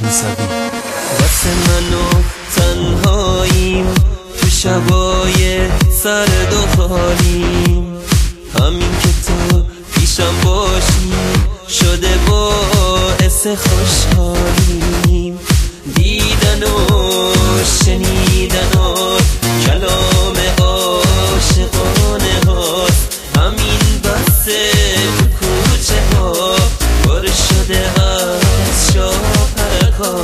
موسوی. واسه منو تنهاییم تو شبای سرد و خالیم، همین که تو پیشم باشی شده باعث خوشحالیم. دیدن و شنیدن و کلام عاشقانه هاست، همین بسه تو کوچه ها پر شده از شاپرکا.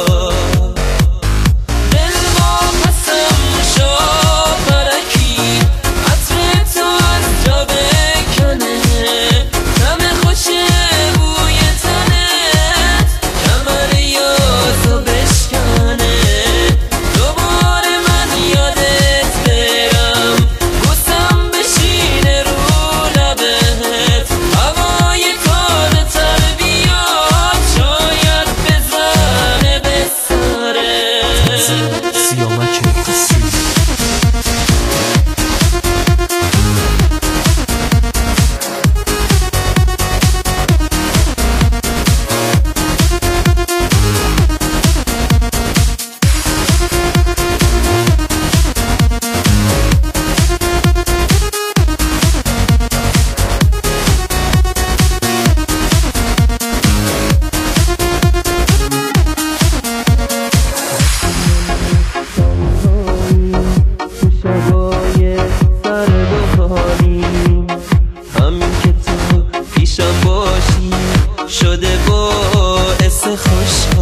همین که تو پیشم باشی شده باعث خوشحالی.